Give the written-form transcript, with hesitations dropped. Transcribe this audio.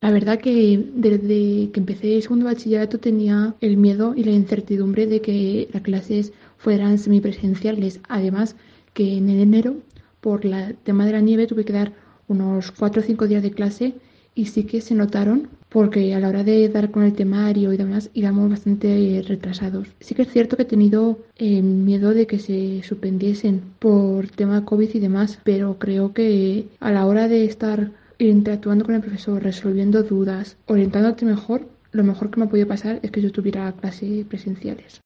La verdad que desde que empecé segundo bachillerato tenía el miedo y la incertidumbre de que las clases fueran semipresenciales. Además que en enero, por el tema de la nieve, tuve que dar unos 4 o 5 días de clase y sí que se notaron porque a la hora de dar con el temario y demás íbamos bastante retrasados. Sí que es cierto que he tenido miedo de que se suspendiesen por tema COVID y demás, pero creo que a la hora de estar interactuando con el profesor, resolviendo dudas, orientándote mejor, lo mejor que me ha podido pasar es que yo tuviera clases presenciales.